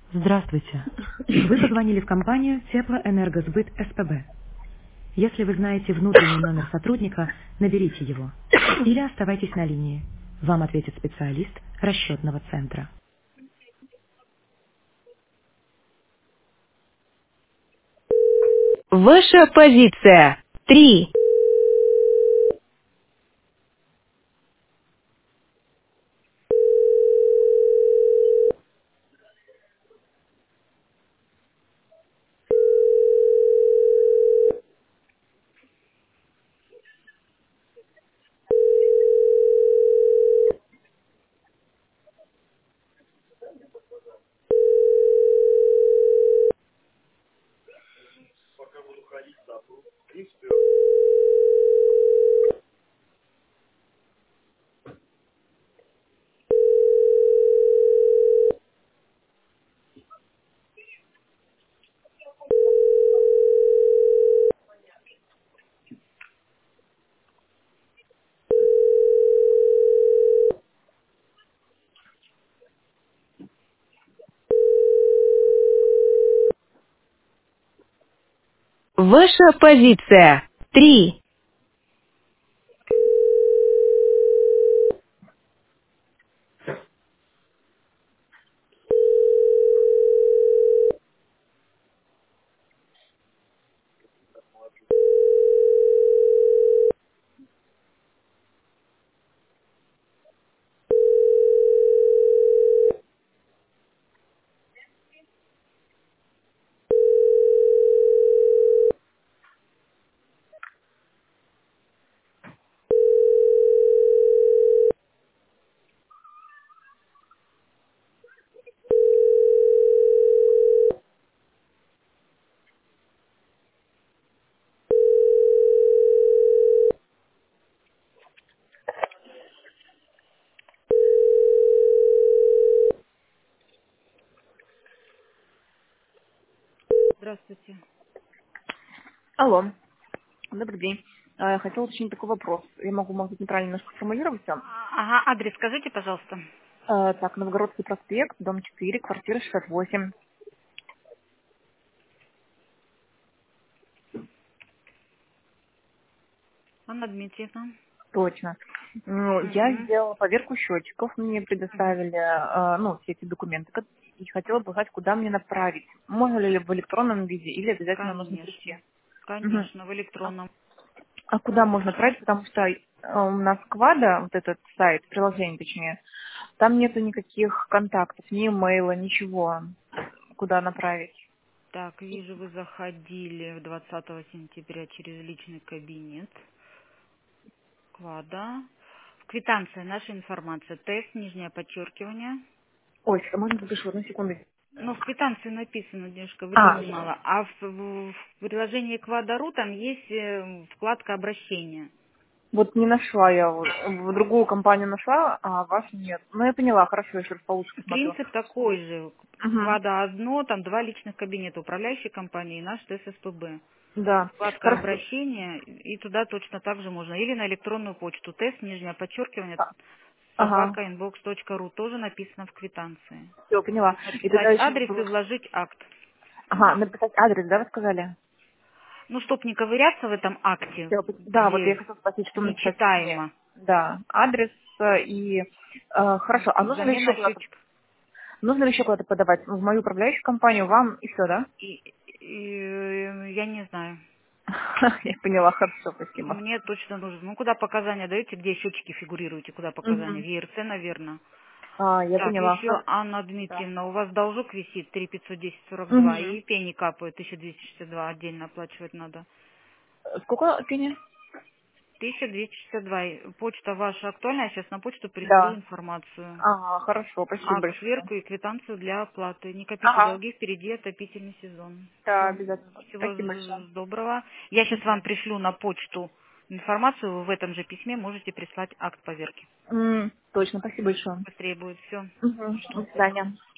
Здравствуйте. Вы позвонили в компанию Теплоэнергосбыт СПБ. Если вы знаете внутренний номер сотрудника, наберите его. Или оставайтесь на линии. Вам ответит специалист расчетного центра. Ваша позиция. 3. Ваша позиция. 3. Здравствуйте. Алло, добрый день. Хотела уточнить такой вопрос. Я могу, может быть, неправильно немножко сформулироваться. Ага, адрес скажите, пожалуйста. Так, Новгородский проспект, дом 4, квартира 68. Анна Дмитриевна. Точно. Ну, я Угу. сделала поверку счетчиков, мне предоставили, все эти документы, и хотела бы знать, куда мне направить. Можно ли в электронном виде или обязательно нужно прийти? Конечно. Мгм. Конечно, в А электронном. а куда можно отправить? Потому что у нас Квада, вот этот сайт, приложение точнее, там нету никаких контактов, ни имейла, ничего, куда направить. Так, вижу, вы заходили 20 сентября через личный кабинет. Квада. В квитанции наша информация. Тест, нижнее подчеркивание. Ой, а можно запишу, одну секунду. Ну, в квитанции написано, девушка, А, времени мало. А в приложении Квадару там есть вкладка обращения. вот не нашла я, вот, в другую компанию нашла, а вашу нет. Ну, я поняла, хорошо, я еще раз получше посмотрю. Принцип такой же. Угу. Квада одно, там два личных кабинета, управляющей компании и наш ТССПБ. Да, Вкладка хорошо. обращения, и туда точно так же можно. Или на электронную почту. Тест, нижнее подчеркивание, Ага, собака inbox.ru, тоже написано в квитанции. все, поняла. И Написать тогда еще адрес и вопрос. вложить акт. Ага, написать адрес, да, вы сказали? Ну, чтоб не ковыряться в этом акте, Всё, да, вот я где хотела спросить, что написать в письме. нечитаемо, Да, адрес хорошо. А нужно ли еще замена куда-то, счетчика. нужно ли еще куда-то подавать? В мою управляющую компанию, вам и все, да? Я не знаю. Я поняла, хорошо, спасибо. Мне точно нужно. Ну, куда показания даете, где счетчики фигурируете, куда показания? В Мгм. ЕРЦ, наверное. Я Так, поняла. еще Анна Да. Дмитриевна, у вас должок висит 3 510 42 Мгм. и пени капают 1262, отдельно оплачивать надо. Сколько пени? 1262. Почта ваша актуальная, я сейчас на почту пришлю Да. информацию. Ага, хорошо, спасибо Акт большое. сверку и квитанцию для оплаты. Не копите Ага. долги, впереди отопительный сезон. Да, Все. обязательно. Всего Спасибо большое. доброго. Я сейчас вам Мгм. пришлю на почту информацию. Вы в этом же письме можете прислать акт поверки. Точно, спасибо большое. Быстрее будет все. Мгм. До Жду. свидания.